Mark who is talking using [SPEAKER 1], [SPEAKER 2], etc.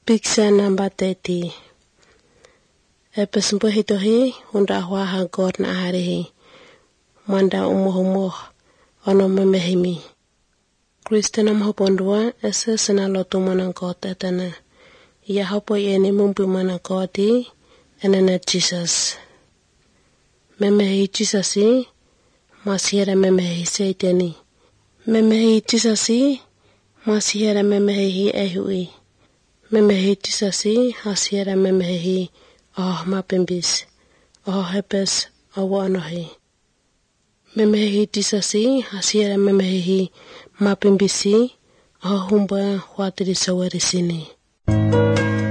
[SPEAKER 1] Picture number 30. Epes mpohitohi hunda huaha God na aharihi. Manda umuhumuh ono memehimi. Kristena mhopondua ese sena lotu mana God etana. Ya hopo yeni mumpu mana God enena Jesus. Memehi Jesusi masihera memehi seiteni. Memehi Jesusi masihera memehi ehui. Memehi Jesusi hasiera memehi mapimbis. Hepes awanohi. Memehi Jesusi hasiera memehi mapimbisi humba huatiri sawarisini.